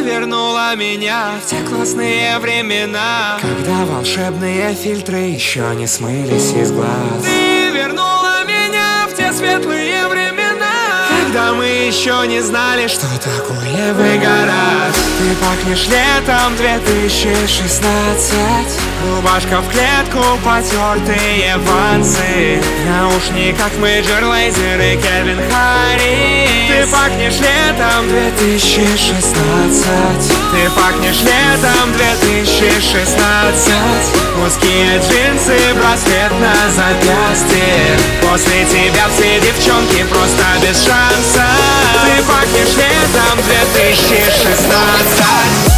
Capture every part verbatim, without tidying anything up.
вернула меня в те классные времена, когда волшебные фильтры еще не смылись из глаз. Ты вернула меня в те светлые времена, когда мы еще не знали, что такое выгорать. Ты пахнешь летом две тысячи шестнадцать. Рубашка в клетку, потертые вансы, в наушниках Major Lazer и Кельвин Харрис. Ты пахнешь летом две тысячи шестнадцать. Ты пахнешь летом две тысячи шестнадцать. Узкие джинсы, браслет на запястье. После тебя все девчонки просто без шанса. Ты пахнешь летом две тысячи шестнадцать.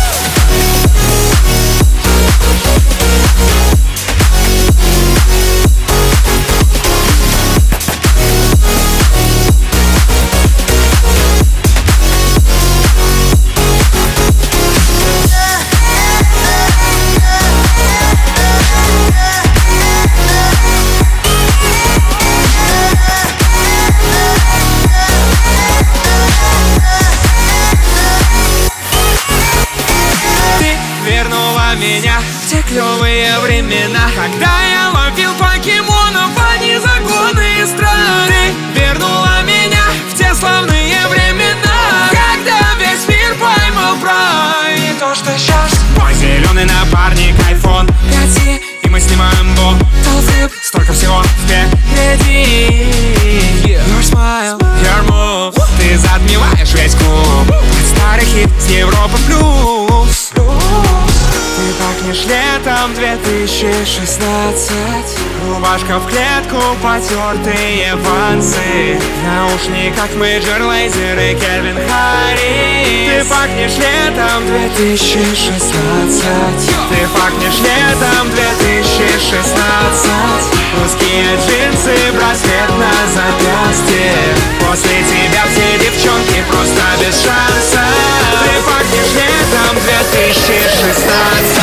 Меня в те клевые времена, когда я ловил покемонов, а не законы страны. Ты вернула меня в те славные времена, когда весь мир поймал прайд. И то, что сейчас мой зеленый напарник айфон пять си, и мы снимаем бомб. Толфлип, столько всего впереди. Your smile, your move, ты затмеваешь весь клуб. Старый хит с Европа плюс. Ты пахнешь летом две тысячи шестнадцать. Рубашка в клетку, потертые вансы, в наушниках Major Lazer и Кельвин Харрис. Ты пахнешь летом две тысячи шестнадцать. Ты пахнешь летом две тысячи шестнадцать. Узкие джинсы, браслет на запястье. После тебя все девчонки просто без шанса. Ты пахнешь летом две тысячи шестнадцать.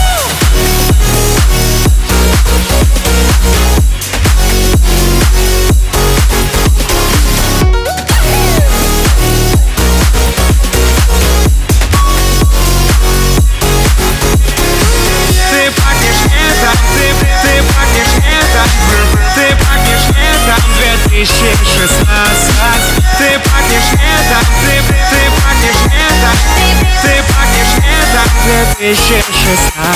Ты пахнешь летом, ты, ты пахнешь летом, ты пахнешь летом две тысячи шестнадцать. Ты пахнешь летом, ты, ты пахнешь летом, ты пахнешь летом две тысячи шестнадцать.